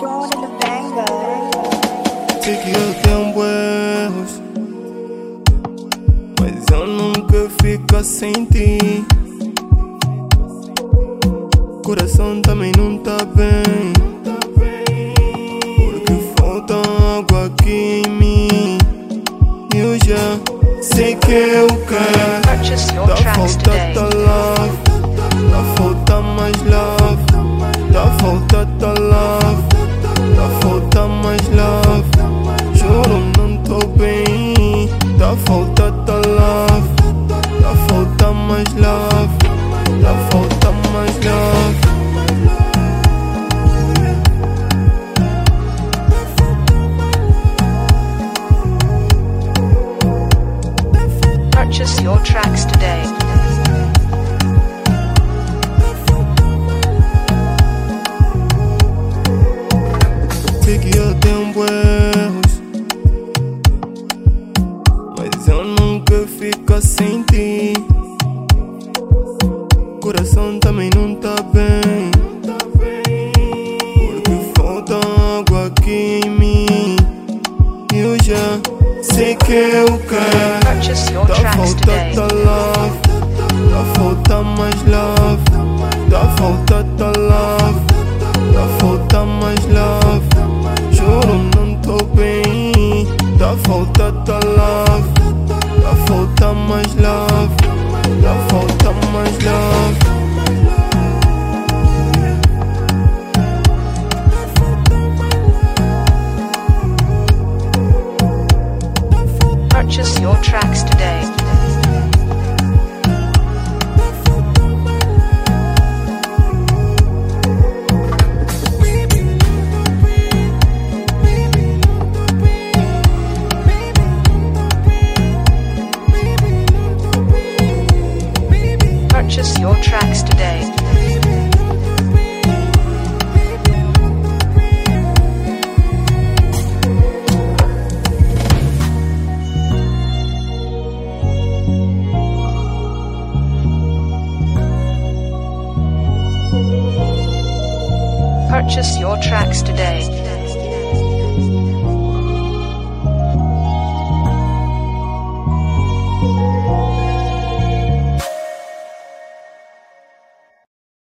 Sei que eu tenho erros, mas eu nunca fico sem ti. Coração também não tá bem, porque falta água aqui em mim. Eu já sei que eu quero. Tá falta tá love, tá falta mais love, tá falta tá love, tá falta mais love. Juro não tô bem, tá falta tá love, tá falta mais love, tá falta mais love. Purchase your tracks today. Sei que eu tenho erros, mas eu nunca fico sem ti. Coração também não tá bem, porque falta água aqui em mim. Eu já sei que eu quero. Purchase your Tá tracks falta today. tá love, tá falta mais love, tá falta tá love, tá falta mais love. Juro não tô bem, tá falta tá love, tá falta mais love, tá falta mais love. Purchase your tracks today. Purchase your tracks today. Purchase your tracks today.